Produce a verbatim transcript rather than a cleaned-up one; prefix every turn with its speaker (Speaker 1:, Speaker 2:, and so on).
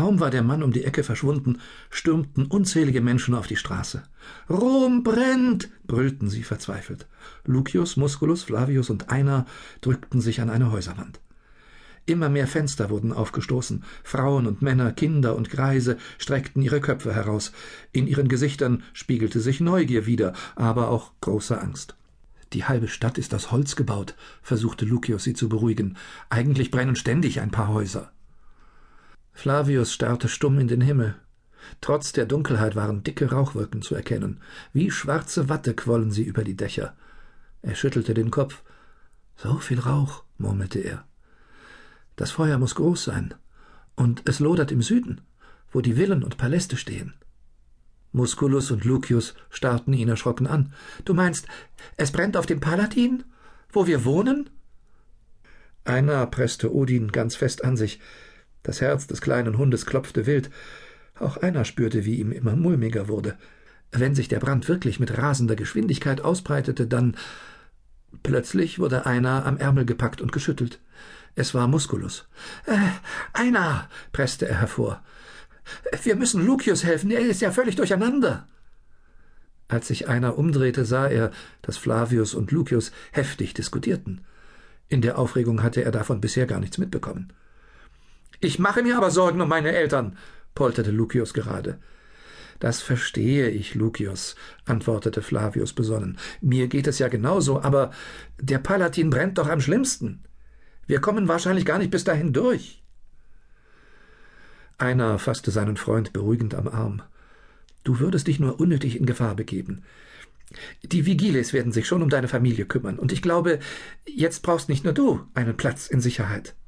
Speaker 1: Kaum war der Mann um die Ecke verschwunden, stürmten unzählige Menschen auf die Straße. »Rom brennt!« brüllten sie verzweifelt. Lucius, Musculus, Flavius und Einar drückten sich an eine Häuserwand. Immer mehr Fenster wurden aufgestoßen. Frauen und Männer, Kinder und Greise streckten ihre Köpfe heraus. In ihren Gesichtern spiegelte sich Neugier wider, aber auch große Angst. »Die halbe Stadt ist aus Holz gebaut«, versuchte Lucius sie zu beruhigen. »Eigentlich brennen ständig ein paar Häuser.« Flavius starrte stumm in den Himmel. Trotz der Dunkelheit waren dicke Rauchwolken zu erkennen. Wie schwarze Watte quollen sie über die Dächer. Er schüttelte den Kopf. »So viel Rauch«, murmelte er. »Das Feuer muss groß sein. Und es lodert im Süden, wo die Villen und Paläste stehen.« Musculus und Lucius starrten ihn erschrocken an. »Du meinst, es brennt auf dem Palatin, wo wir wohnen?« Einar presste Odin ganz fest an sich. Das Herz des kleinen Hundes klopfte wild. Auch Einar spürte, wie ihm immer mulmiger wurde. Wenn sich der Brand wirklich mit rasender Geschwindigkeit ausbreitete, dann... Plötzlich wurde Einar am Ärmel gepackt und geschüttelt. Es war Musculus. »Äh, Einar«, presste er hervor. »Wir müssen Lucius helfen, er ist ja völlig durcheinander.« Als sich Einar umdrehte, sah er, dass Flavius und Lucius heftig diskutierten. In der Aufregung hatte er davon bisher gar nichts mitbekommen. »Ich mache mir aber Sorgen um meine Eltern«, polterte Lucius gerade. »Das verstehe ich, Lucius«, antwortete Flavius besonnen. »Mir geht es ja genauso, aber der Palatin brennt doch am schlimmsten. Wir kommen wahrscheinlich gar nicht bis dahin durch.« Einar fasste seinen Freund beruhigend am Arm. »Du würdest dich nur unnötig in Gefahr begeben. Die Vigiles werden sich schon um deine Familie kümmern, und ich glaube, jetzt brauchst nicht nur du einen Platz in Sicherheit.«